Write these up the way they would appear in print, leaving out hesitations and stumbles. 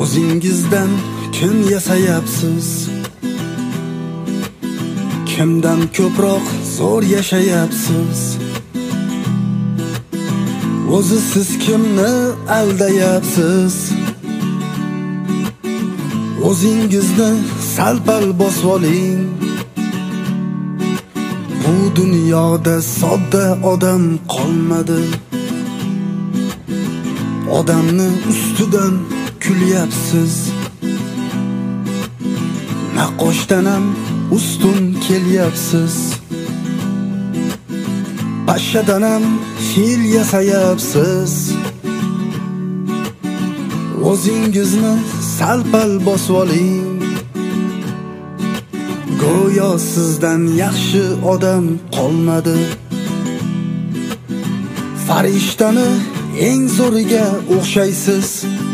O'zingizdan kim yasayapsiz? Kimdan ko'proq zo'r yashayapsiz? O'zi siz kimni aldayapsiz? O'zingizni sal-pal bosib oling. Bu dunyoda sodda odam qolmadi. Odamni ustidan kulyapsiz. Naqoshdan ham ustun kelyapsiz. Pashshadan ham fil yasayapsiz. O'zingizni sal-pal bosib oling. Go'yo sizdan yaxshi odam qolmadi. Farishtani eng zo'riga o'xshaysiz.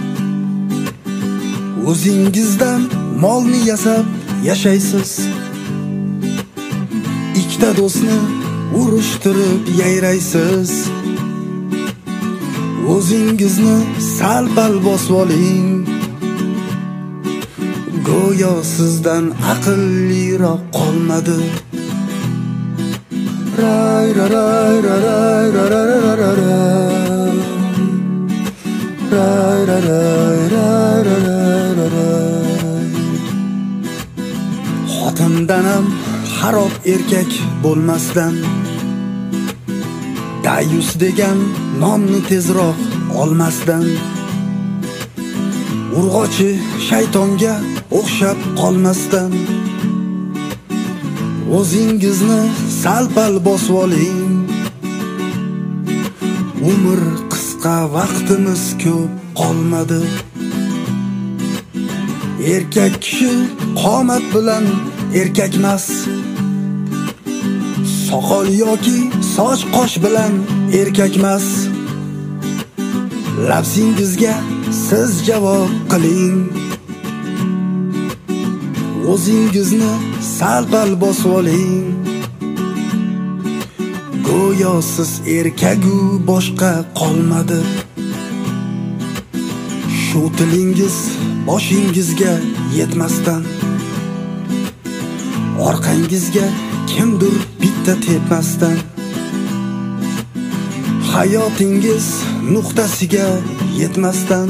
O'zingizdan molni yasab yashaysiz. Ikkita do'stni urushtirib yayraysiz. O'zingizni sal-pal bosib oling. Go'yo sizdan aqlliroq qolmadi. Ray ray ray ray ray ray ray ray. Ray ray ray ray ray ray. Xotindan ham xarob erkak bo'lmasdan, dayus degan nomni tezroq olmasdan, urg'ochi shaytonga o'xshab qolmasdan, o'zingizni sal-pal bosib oling. Umr qisqa, vaqtimiz ko'p qolmadi. Erkak kishi qomat bilan erkakmas. Soqol yoki soch qosh bilan erkakmas. Lafzingizga siz javob qiling. O'zingizni sal-pal bosib oling. Go'yo siz erkagu boshqa qolmadi. Shu tilingiz boshingizga yetmasdan, orqangizga kimdir bitta tepmasdan, hayotingiz nuqtasiga yetmasdan,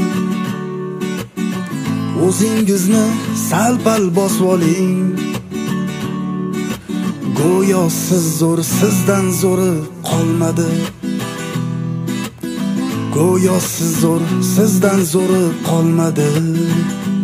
o'zingizni sal-pal bosib oling. Go'yo siz zo'r, sizdan zo'ri qolmadi. Go'yo siz zo'r, sizdan zo'ri qolmadi.